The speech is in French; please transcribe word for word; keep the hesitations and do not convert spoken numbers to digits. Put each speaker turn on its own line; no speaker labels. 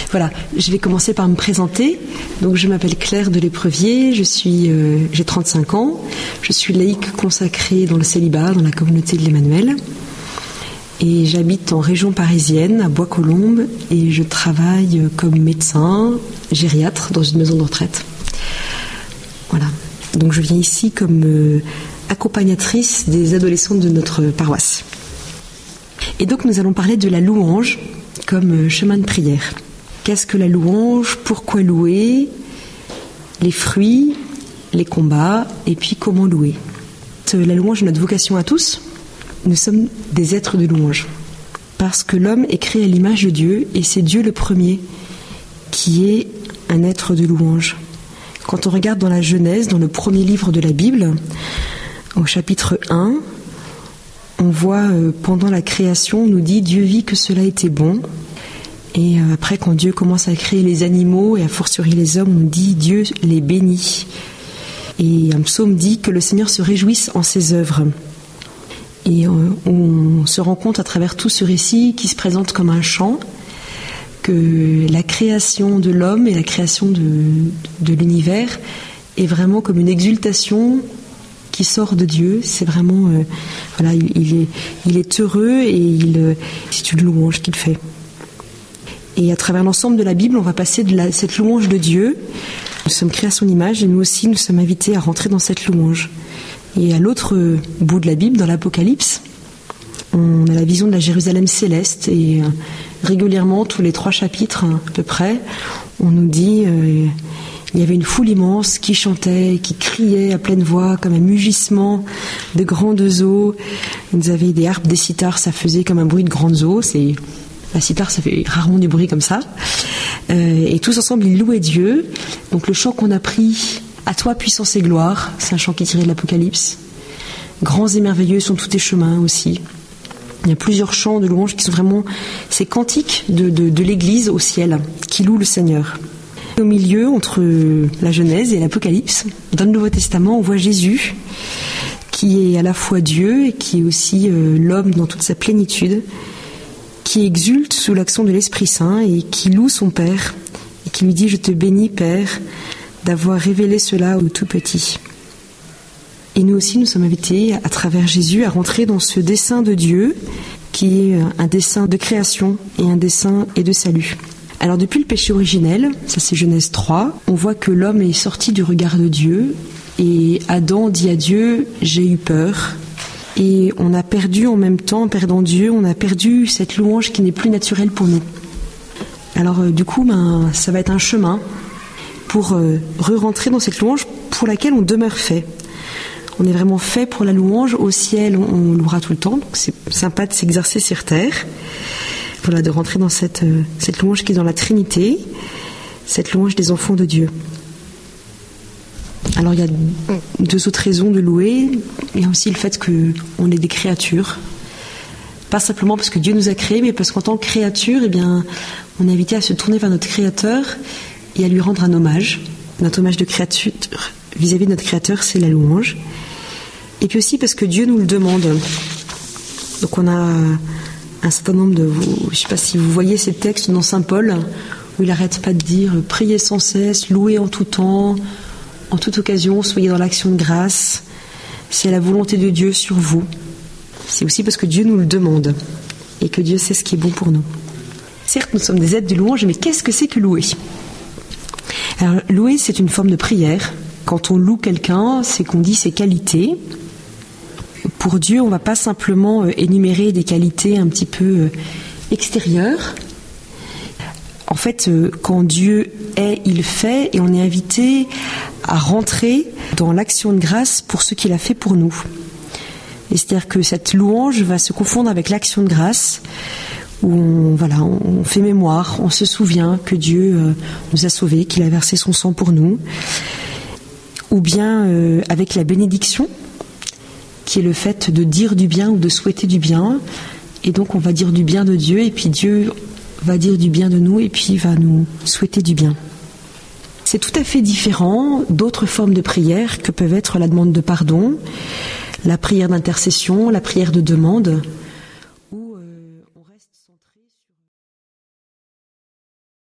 Voilà, je vais commencer par me présenter. Donc, je m'appelle Claire de l'Éprevier, je suis, euh, j'ai trente-cinq ans, je suis laïque consacrée dans le célibat, dans la communauté de l'Emmanuel. Et j'habite en région parisienne, à Bois-Colombes, et je travaille comme médecin, gériatre, dans une maison de retraite. Voilà. Donc je viens ici comme euh, accompagnatrice des adolescentes de notre paroisse. Et donc nous allons parler de la louange comme euh, chemin de prière. Qu'est-ce que la louange? Pourquoi louer? Les fruits, les combats, et puis comment louer? La louange est notre vocation à tous. Nous sommes des êtres de louange. Parce que l'homme est créé à l'image de Dieu, et c'est Dieu le premier qui est un être de louange. Quand on regarde dans la Genèse, dans le premier livre de la Bible, au chapitre un, on voit euh, pendant la création, on nous dit « Dieu vit que cela était bon ». Et euh, après, quand Dieu commence à créer les animaux et à fortiori les hommes, on dit « Dieu les bénit ». Et un psaume dit que le Seigneur se réjouisse en ses œuvres. Et on se rend compte à travers tout ce récit qui se présente comme un chant que la création de l'homme et la création de, de l'univers est vraiment comme une exultation qui sort de Dieu. C'est vraiment, euh, voilà, il, il, est, il est heureux et il, c'est une louange qu'il fait. Et à travers l'ensemble de la Bible, on va passer de la, cette louange de Dieu. Nous sommes créés à son image et nous aussi, nous sommes invités à rentrer dans cette louange. Et à l'autre bout de la Bible, dans l'Apocalypse, on a la vision de la Jérusalem céleste et régulièrement, tous les trois chapitres à peu près, on nous dit euh, il y avait une foule immense qui chantait, qui criait à pleine voix comme un mugissement de grandes eaux. Vous avez des harpes, des sitars, ça faisait comme un bruit de grandes eaux. C'est, la sitar, ça fait rarement du bruit comme ça. Euh, et tous ensemble, ils louaient Dieu. Donc le chant qu'on a pris... À toi, puissance et gloire, c'est un chant qui est tiré de l'Apocalypse. Grands et merveilleux sont tous tes chemins aussi. Il y a plusieurs chants de louange qui sont vraiment ces cantiques de, de, de l'Église au ciel, qui louent le Seigneur. Au milieu, entre la Genèse et l'Apocalypse, dans le Nouveau Testament, on voit Jésus, qui est à la fois Dieu et qui est aussi euh, l'homme dans toute sa plénitude, qui exulte sous l'action de l'Esprit Saint et qui loue son Père, et qui lui dit « Je te bénis, Père », d'avoir révélé cela aux tout petits. Et nous aussi, nous sommes invités, à travers Jésus, à rentrer dans ce dessein de Dieu, qui est un dessein de création et un dessein et de salut. Alors, depuis le péché originel, ça c'est Genèse trois, on voit que l'homme est sorti du regard de Dieu, et Adam dit à Dieu « J'ai eu peur ». Et on a perdu en même temps, en perdant Dieu, on a perdu cette louange qui n'est plus naturelle pour nous. Alors, du coup, ben, ça va être un chemin pour euh, re-rentrer dans cette louange pour laquelle on demeure fait. On est vraiment fait pour la louange. Au ciel, on, on louera tout le temps. Donc c'est sympa de s'exercer sur terre. Voilà, de rentrer dans cette, euh, cette louange qui est dans la Trinité, cette louange des enfants de Dieu. Alors il y a deux autres raisons de louer. Il y a aussi le fait qu'on est des créatures. Pas simplement parce que Dieu nous a créés, mais parce qu'en tant que créature, eh bien, on est invité à se tourner vers notre Créateur et à lui rendre un hommage. Notre hommage de créature vis-à-vis de notre Créateur, c'est la louange. Et puis aussi parce que Dieu nous le demande. Donc on a un certain nombre de... Je ne sais pas si vous voyez ces textes dans Saint Paul, où il n'arrête pas de dire « Priez sans cesse, louez en tout temps, en toute occasion, soyez dans l'action de grâce. C'est la volonté de Dieu sur vous. » C'est aussi parce que Dieu nous le demande et que Dieu sait ce qui est bon pour nous. Certes, nous sommes des êtres de louange, mais qu'est-ce que c'est que louer ? Alors, louer, c'est une forme de prière. Quand on loue quelqu'un, c'est qu'on dit ses qualités. Pour Dieu, on ne va pas simplement énumérer des qualités un petit peu extérieures. En fait, quand Dieu est, il fait, et on est invité à rentrer dans l'action de grâce pour ce qu'il a fait pour nous. Et c'est-à-dire que cette louange va se confondre avec l'action de grâce, où on, voilà, on fait mémoire, on se souvient que Dieu euh, nous a sauvés, qu'il a versé son sang pour nous, ou bien euh, avec la bénédiction, qui est le fait de dire du bien ou de souhaiter du bien, et donc on va dire du bien de Dieu, et puis Dieu va dire du bien de nous, et puis va nous souhaiter du bien. C'est tout à fait différent d'autres formes de prière que peuvent être la demande de pardon, la prière d'intercession, la prière de demande.